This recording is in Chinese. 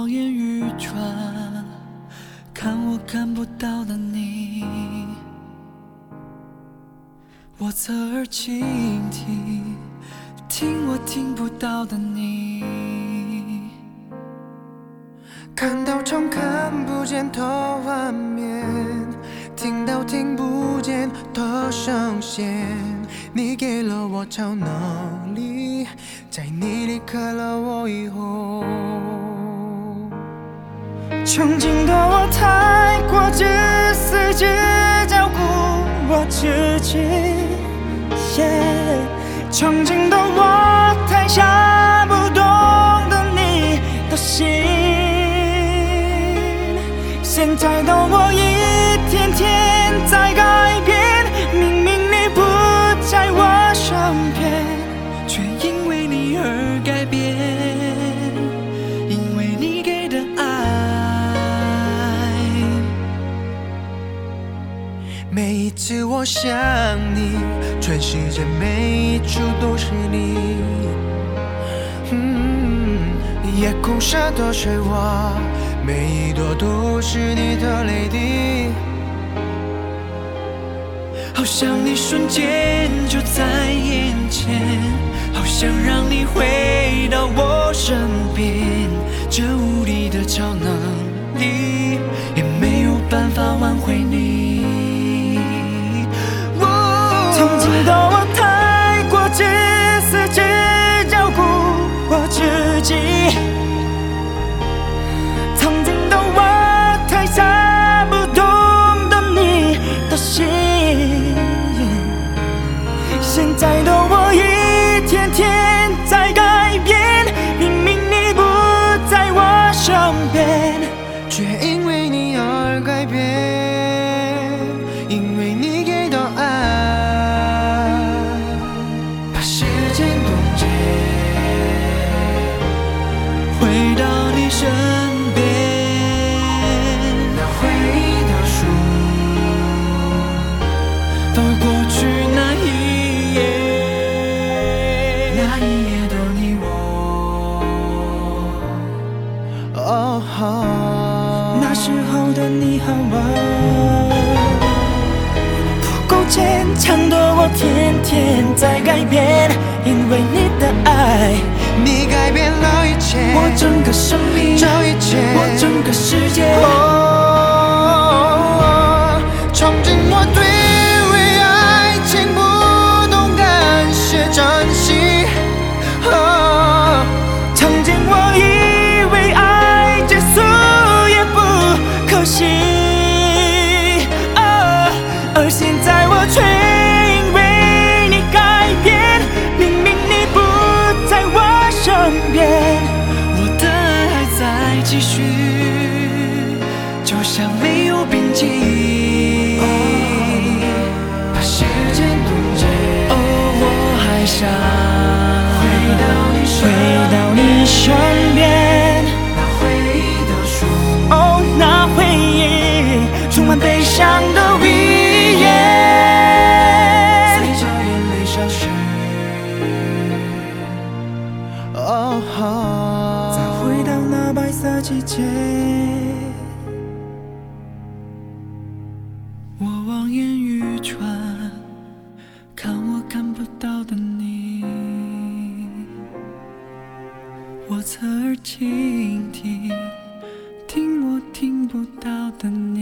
望眼欲穿，看我看不到的你。我侧耳倾听，听我听不到的你。 看到从看不见的画面，听到听不见的声线，你给了我超能力，在你离开了我以后，曾经的我太过自私，只照顾我自己，曾经的我太傻，不懂得你的心。现在的我一天天在改变，明明你不在我身边， 却因为你而改变，因为你给的爱。 每一次我想你，全世界每一处都是你。夜空下的水花，每一朵都是你的泪滴。 好想你瞬间就在眼前，好想让你回到我身边。这无力的超能力，也没有办法挽回你。 曾经的我太过自私，只照顾我自己。曾经的我太傻，不懂得你的心。现在的我一天天在改变，明明你不在我身边，却因为你而改变，因为你给的爱，把时间冻结， 回到你身边， 那回忆的书， 到过去那一页， 那一页的你我。那时候的你和我，不够坚强的我天天在改变，因为你的爱，你改变了一切， 我整个生命， 这一切， 我整个世界。 曾经我对为爱情不懂感谢珍惜，曾经我以为爱结束也不可惜，而现在我却因为你改变，明明你不在我身边， 我的爱还在继续，就像没有边际。 把时间冻结， 哦，我还想回到你身边，那回忆的书，哦，那回忆充满悲伤的语言，随着眼泪消失。再回到那白色季节， 我望眼欲穿，看我看不到的你。我侧耳倾听，听我听不到的你。